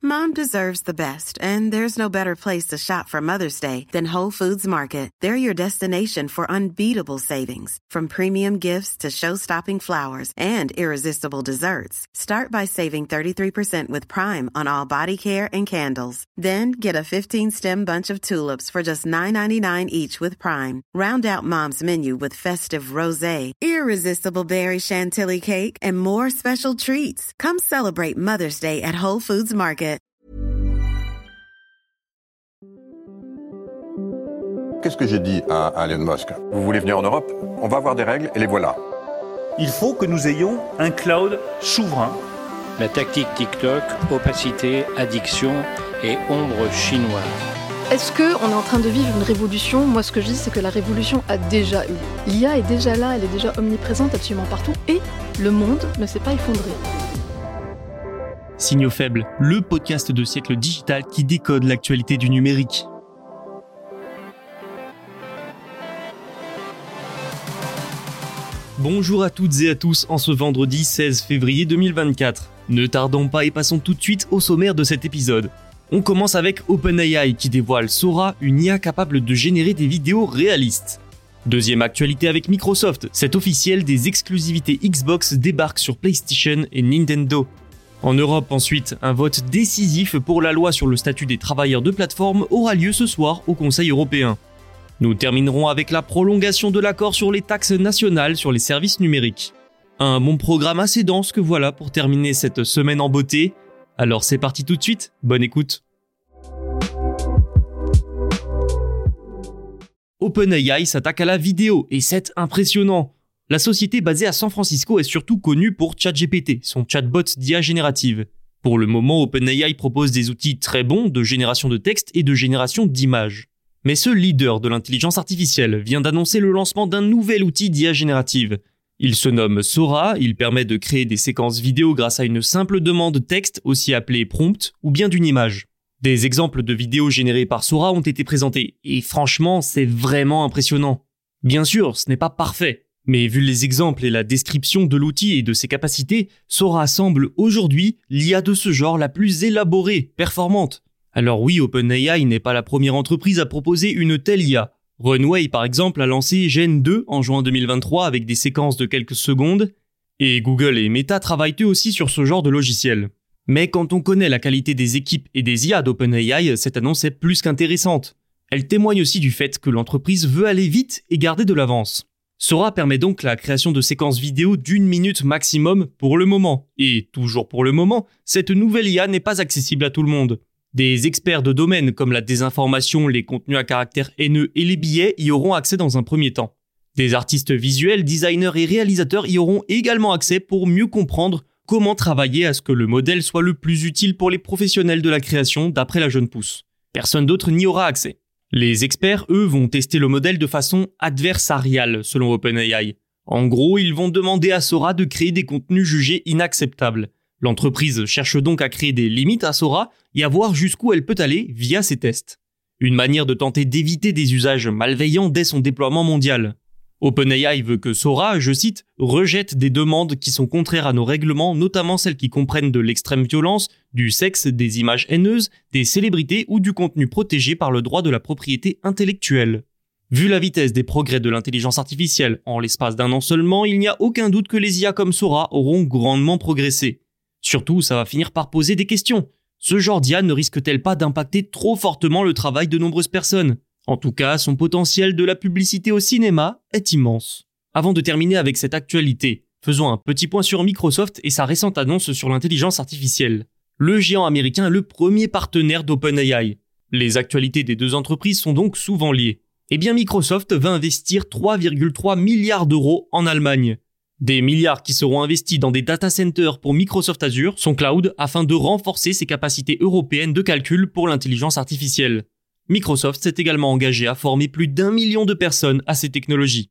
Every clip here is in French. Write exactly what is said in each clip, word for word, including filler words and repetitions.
Mom deserves the best, and there's no better place to shop for Mother's Day than Whole Foods Market. They're your destination for unbeatable savings, from premium gifts to show-stopping flowers and irresistible desserts. Start by saving thirty-three percent with Prime on all body care and candles. Then get a fifteen-stem bunch of tulips for just nine ninety-nine each with Prime. Round out Mom's menu with festive rosé, irresistible berry chantilly cake, and more special treats. Come celebrate Mother's Day at Whole Foods Market. Qu'est-ce que j'ai dit à, à Elon Musk ? Vous voulez venir en Europe ? On va avoir des règles et les voilà. Il faut que nous ayons un cloud souverain. La tactique TikTok, opacité, addiction et ombre chinoise. Est-ce qu'on est en train de vivre une révolution ? Moi, ce que je dis, c'est que la révolution a déjà eu. L'I A est déjà là, elle est déjà omniprésente absolument partout, et le monde ne s'est pas effondré. Signaux faibles, le podcast de Siècle Digital qui décode l'actualité du numérique. Bonjour à toutes et à tous en ce vendredi seize février deux mille vingt-quatre. Ne tardons pas et passons tout de suite au sommaire de cet épisode. On commence avec OpenAI qui dévoile Sora, une I A capable de générer des vidéos réalistes. Deuxième actualité avec Microsoft, c'est officiel, des exclusivités Xbox débarquent sur PlayStation et Nintendo. En Europe ensuite, un vote décisif pour la loi sur le statut des travailleurs de plateforme aura lieu ce soir au Conseil européen. Nous terminerons avec la prolongation de l'accord sur les taxes nationales sur les services numériques. Un bon programme assez dense que voilà pour terminer cette semaine en beauté. Alors c'est parti tout de suite, bonne écoute. OpenAI s'attaque à la vidéo et c'est impressionnant. La société basée à San Francisco est surtout connue pour ChatGPT, son chatbot d'I A générative. Pour le moment, OpenAI propose des outils très bons de génération de texte et de génération d'images. Mais ce leader de l'intelligence artificielle vient d'annoncer le lancement d'un nouvel outil d'I A générative. Il se nomme Sora, il permet de créer des séquences vidéo grâce à une simple demande texte, aussi appelée prompt, ou bien d'une image. Des exemples de vidéos générées par Sora ont été présentés, et franchement, c'est vraiment impressionnant. Bien sûr, ce n'est pas parfait, mais vu les exemples et la description de l'outil et de ses capacités, Sora semble aujourd'hui l'I A de ce genre la plus élaborée, performante. Alors oui, OpenAI n'est pas la première entreprise à proposer une telle I A. Runway, par exemple, a lancé Gen deux en juin deux mille vingt-trois avec des séquences de quelques secondes, et Google et Meta travaillent eux aussi sur ce genre de logiciel. Mais quand on connaît la qualité des équipes et des I A d'OpenAI, cette annonce est plus qu'intéressante. Elle témoigne aussi du fait que l'entreprise veut aller vite et garder de l'avance. Sora permet donc la création de séquences vidéo d'une minute maximum pour le moment. Et toujours pour le moment, cette nouvelle I A n'est pas accessible à tout le monde. Des experts de domaine comme la désinformation, les contenus à caractère haineux et les billets y auront accès dans un premier temps. Des artistes visuels, designers et réalisateurs y auront également accès pour mieux comprendre comment travailler à ce que le modèle soit le plus utile pour les professionnels de la création d'après la jeune pousse. Personne d'autre n'y aura accès. Les experts, eux, vont tester le modèle de façon adversariale, selon OpenAI. En gros, ils vont demander à Sora de créer des contenus jugés inacceptables. L'entreprise cherche donc à créer des limites à Sora et à voir jusqu'où elle peut aller via ses tests. Une manière de tenter d'éviter des usages malveillants dès son déploiement mondial. OpenAI veut que Sora, je cite, « rejette des demandes qui sont contraires à nos règlements, notamment celles qui comprennent de l'extrême violence, du sexe, des images haineuses, des célébrités ou du contenu protégé par le droit de la propriété intellectuelle ». Vu la vitesse des progrès de l'intelligence artificielle en l'espace d'un an seulement, il n'y a aucun doute que les I A comme Sora auront grandement progressé. Surtout, ça va finir par poser des questions. Ce genre d'I A ne risque-t-elle pas d'impacter trop fortement le travail de nombreuses personnes ? En tout cas, son potentiel de la publicité au cinéma est immense. Avant de terminer avec cette actualité, faisons un petit point sur Microsoft et sa récente annonce sur l'intelligence artificielle. Le géant américain est le premier partenaire d'OpenAI. Les actualités des deux entreprises sont donc souvent liées. Eh bien, Microsoft va investir trois virgule trois milliards d'euros en Allemagne. Des milliards qui seront investis dans des data centers pour Microsoft Azure, son cloud, afin de renforcer ses capacités européennes de calcul pour l'intelligence artificielle. Microsoft s'est également engagé à former plus d'un million de personnes à ces technologies.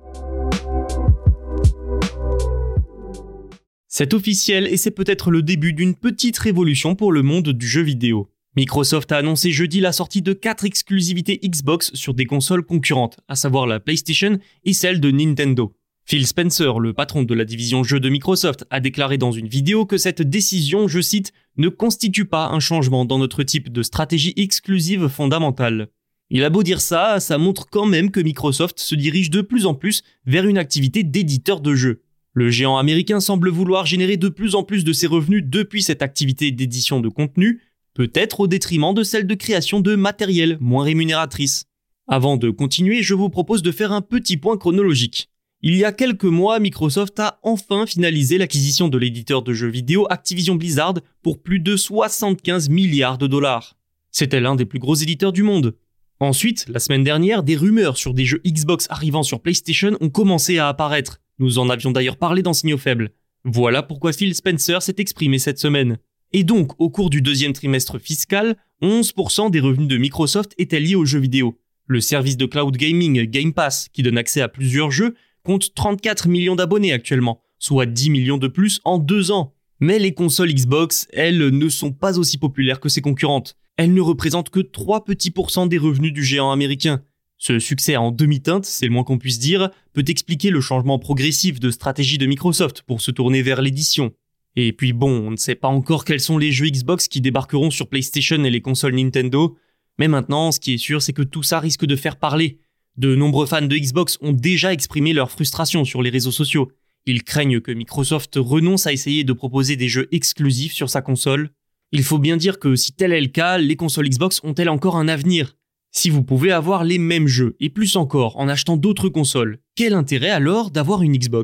C'est officiel et c'est peut-être le début d'une petite révolution pour le monde du jeu vidéo. Microsoft a annoncé jeudi la sortie de quatre exclusivités Xbox sur des consoles concurrentes, à savoir la PlayStation et celle de Nintendo. Phil Spencer, le patron de la division jeux de Microsoft, a déclaré dans une vidéo que cette décision, je cite, « ne constitue pas un changement dans notre type de stratégie exclusive fondamentale ». Il a beau dire ça, ça montre quand même que Microsoft se dirige de plus en plus vers une activité d'éditeur de jeux. Le géant américain semble vouloir générer de plus en plus de ses revenus depuis cette activité d'édition de contenu, peut-être au détriment de celle de création de matériel moins rémunératrice. Avant de continuer, je vous propose de faire un petit point chronologique. Il y a quelques mois, Microsoft a enfin finalisé l'acquisition de l'éditeur de jeux vidéo Activision Blizzard pour plus de soixante-quinze milliards de dollars. C'était l'un des plus gros éditeurs du monde. Ensuite, la semaine dernière, des rumeurs sur des jeux Xbox arrivant sur PlayStation ont commencé à apparaître. Nous en avions d'ailleurs parlé dans Signaux Faibles. Voilà pourquoi Phil Spencer s'est exprimé cette semaine. Et donc, au cours du deuxième trimestre fiscal, onze pour cent des revenus de Microsoft étaient liés aux jeux vidéo. Le service de cloud gaming Game Pass, qui donne accès à plusieurs jeux, compte trente-quatre millions d'abonnés actuellement, soit dix millions de plus en deux ans. Mais les consoles Xbox, elles, ne sont pas aussi populaires que ses concurrentes. Elles ne représentent que trois petits pourcents des revenus du géant américain. Ce succès en demi-teinte, c'est le moins qu'on puisse dire, peut expliquer le changement progressif de stratégie de Microsoft pour se tourner vers l'édition. Et puis bon, on ne sait pas encore quels sont les jeux Xbox qui débarqueront sur PlayStation et les consoles Nintendo, mais maintenant, ce qui est sûr, c'est que tout ça risque de faire parler. De nombreux fans de Xbox ont déjà exprimé leur frustration sur les réseaux sociaux. Ils craignent que Microsoft renonce à essayer de proposer des jeux exclusifs sur sa console. Il faut bien dire que si tel est le cas, les consoles Xbox ont-elles encore un avenir ? Si vous pouvez avoir les mêmes jeux, et plus encore en achetant d'autres consoles, quel intérêt alors d'avoir une Xbox ?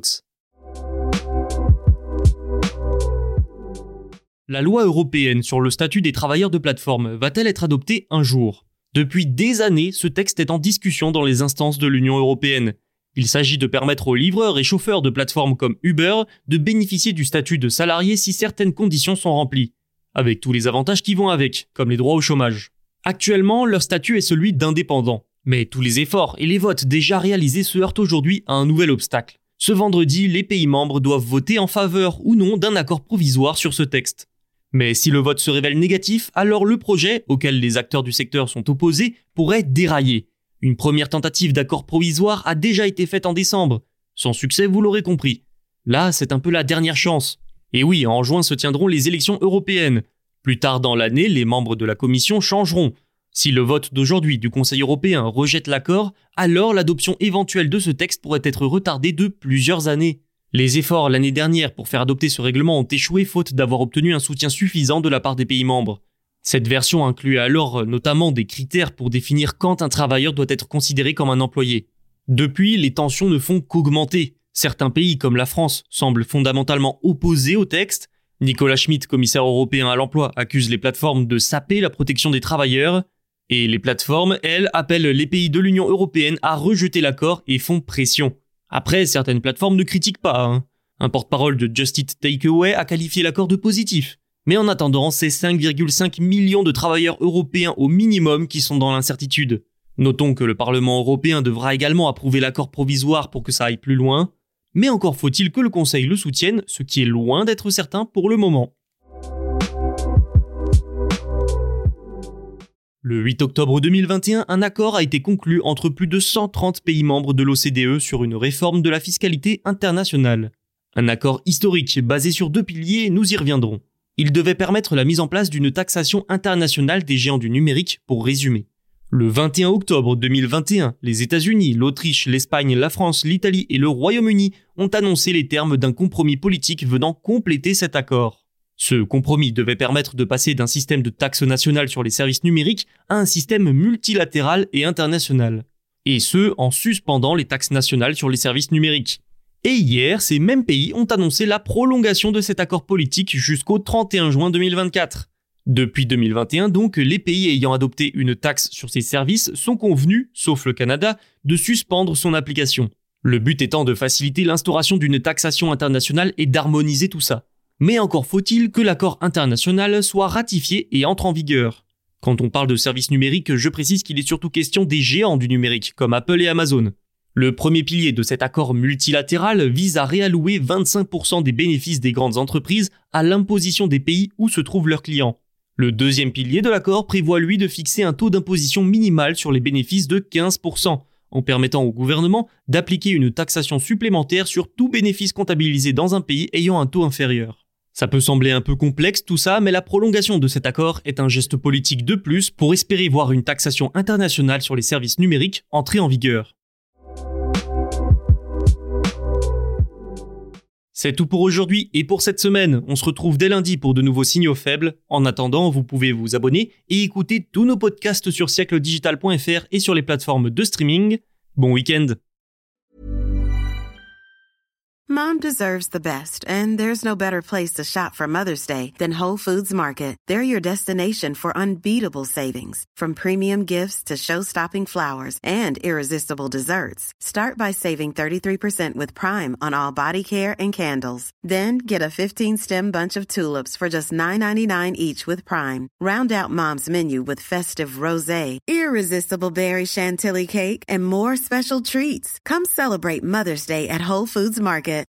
La loi européenne sur le statut des travailleurs de plateforme va-t-elle être adoptée un jour ? Depuis des années, ce texte est en discussion dans les instances de l'Union européenne. Il s'agit de permettre aux livreurs et chauffeurs de plateformes comme Uber de bénéficier du statut de salarié si certaines conditions sont remplies, avec tous les avantages qui vont avec, comme les droits au chômage. Actuellement, leur statut est celui d'indépendant. Mais tous les efforts et les votes déjà réalisés se heurtent aujourd'hui à un nouvel obstacle. Ce vendredi, les pays membres doivent voter en faveur ou non d'un accord provisoire sur ce texte. Mais si le vote se révèle négatif, alors le projet, auquel les acteurs du secteur sont opposés, pourrait dérailler. Une première tentative d'accord provisoire a déjà été faite en décembre. Sans succès, vous l'aurez compris. Là, c'est un peu la dernière chance. Et oui, en juin se tiendront les élections européennes. Plus tard dans l'année, les membres de la Commission changeront. Si le vote d'aujourd'hui du Conseil européen rejette l'accord, alors l'adoption éventuelle de ce texte pourrait être retardée de plusieurs années. Les efforts l'année dernière pour faire adopter ce règlement ont échoué faute d'avoir obtenu un soutien suffisant de la part des pays membres. Cette version incluait alors notamment des critères pour définir quand un travailleur doit être considéré comme un employé. Depuis, les tensions ne font qu'augmenter. Certains pays comme la France semblent fondamentalement opposés au texte. Nicolas Schmit, commissaire européen à l'emploi, accuse les plateformes de saper la protection des travailleurs. Et les plateformes, elles, appellent les pays de l'Union européenne à rejeter l'accord et font pression. Après, certaines plateformes ne critiquent pas. Hein. Un porte-parole de Just Eat Takeaway a qualifié l'accord de positif. Mais en attendant, c'est cinq virgule cinq millions de travailleurs européens au minimum qui sont dans l'incertitude. Notons que le Parlement européen devra également approuver l'accord provisoire pour que ça aille plus loin. Mais encore faut-il que le Conseil le soutienne, ce qui est loin d'être certain pour le moment. Le huit octobre deux mille vingt et un, un accord a été conclu entre plus de cent trente pays membres de l'O C D E sur une réforme de la fiscalité internationale. Un accord historique basé sur deux piliers, nous y reviendrons. Il devait permettre la mise en place d'une taxation internationale des géants du numérique, pour résumer. Le vingt et un octobre deux mille vingt et un, les États-Unis, l'Autriche, l'Espagne, la France, l'Italie et le Royaume-Uni ont annoncé les termes d'un compromis politique venant compléter cet accord. Ce compromis devait permettre de passer d'un système de taxe nationale sur les services numériques à un système multilatéral et international. Et ce, en suspendant les taxes nationales sur les services numériques. Et hier, ces mêmes pays ont annoncé la prolongation de cet accord politique jusqu'au trente et un juin deux mille vingt-quatre. Depuis deux mille vingt et un donc, les pays ayant adopté une taxe sur ces services sont convenus, sauf le Canada, de suspendre son application. Le but étant de faciliter l'instauration d'une taxation internationale et d'harmoniser tout ça. Mais encore faut-il que l'accord international soit ratifié et entre en vigueur. Quand on parle de services numériques, je précise qu'il est surtout question des géants du numérique, comme Apple et Amazon. Le premier pilier de cet accord multilatéral vise à réallouer vingt-cinq pour cent des bénéfices des grandes entreprises à l'imposition des pays où se trouvent leurs clients. Le deuxième pilier de l'accord prévoit lui de fixer un taux d'imposition minimal sur les bénéfices de quinze pour cent, en permettant au gouvernement d'appliquer une taxation supplémentaire sur tout bénéfice comptabilisé dans un pays ayant un taux inférieur. Ça peut sembler un peu complexe tout ça, mais la prolongation de cet accord est un geste politique de plus pour espérer voir une taxation internationale sur les services numériques entrer en vigueur. C'est tout pour aujourd'hui et pour cette semaine. On se retrouve dès lundi pour de nouveaux signaux faibles. En attendant, vous pouvez vous abonner et écouter tous nos podcasts sur siècle digital point f r et sur les plateformes de streaming. Bon week-end. Mom deserves the best, and there's no better place to shop for Mother's Day than Whole Foods Market. They're your destination for unbeatable savings, from premium gifts to show-stopping flowers and irresistible desserts. Start by saving thirty-three percent with Prime on all body care and candles. Then get a fifteen-stem bunch of tulips for just nine ninety-nine each with Prime. Round out Mom's menu with festive rosé, irresistible berry chantilly cake, and more special treats. Come celebrate Mother's Day at Whole Foods Market.